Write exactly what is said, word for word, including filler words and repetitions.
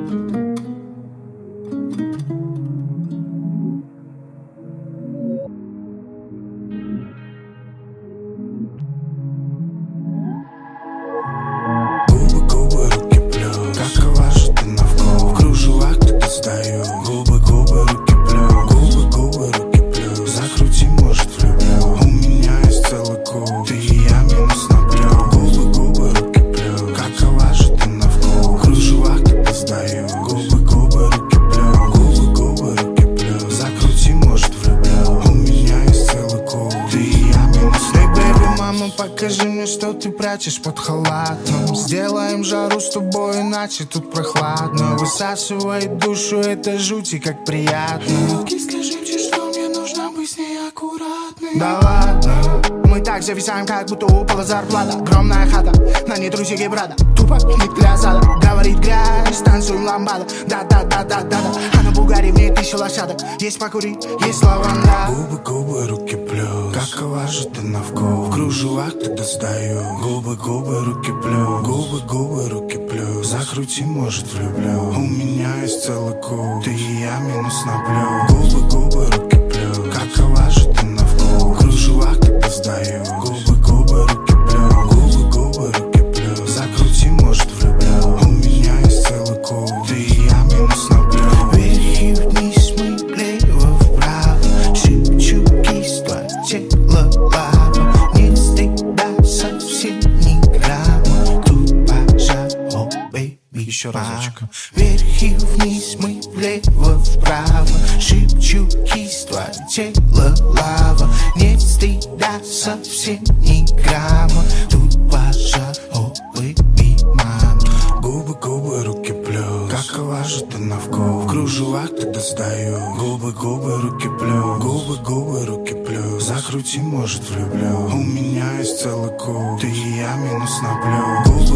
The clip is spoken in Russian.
Покажи мне, что ты прячешь под халатом. Сделаем жару с тобой, иначе тут прохладно. Высасывает душу эта жути, как приятно. Киска жемчуг, что мне нужно быть с ней аккуратной. Да ладно, мы так зависаем, как будто упала зарплата. Огромная хата, на ней трусики брата. Тупо не для зада, говорит грязь, танцуем ламбада. Да-да-да-да-да-да, а на Бугаре в ней тысяча лошадок. Есть покурить, есть лаванда. Губы, губы, руки плюс. Какова же ты на вкус? В кружевах ты достаю. Губы, губы, руки плюс. Губы, губы, руки плюс. Закрути, может, влюблю. У меня есть целый куб. Ты и я минус на плюс. Губы, губы, руки плюс. Какова же ты на вкус? В кружевах ты достаю. Губы, губы, руки плюс. Губы, губы, руки плюс. Закрути, может, влюблю. У меня есть целый куб. Ты и я минус на плюс. Вверх и вниз, мы влево, вправо. Шепчу кисть, твое тело лава. Нет стыда, совсем ни грамма. Тут пожар, о, бэйби. Еще разочек. Вверх и вниз, мы влево, вправо. Шепчу кисть, твое тело лава. Нет стыда, совсем ни грамма. Тут пожар, о, бэйби, мама. Губы, губы, руки плюс. Какова же ты на вкус? В кружевах ты достаю. Губы, губы, руки плюс. Губы, губы, руки плюс. Закрути, может, влюблю. У меня есть целый куб. Ты и я минус на плюс.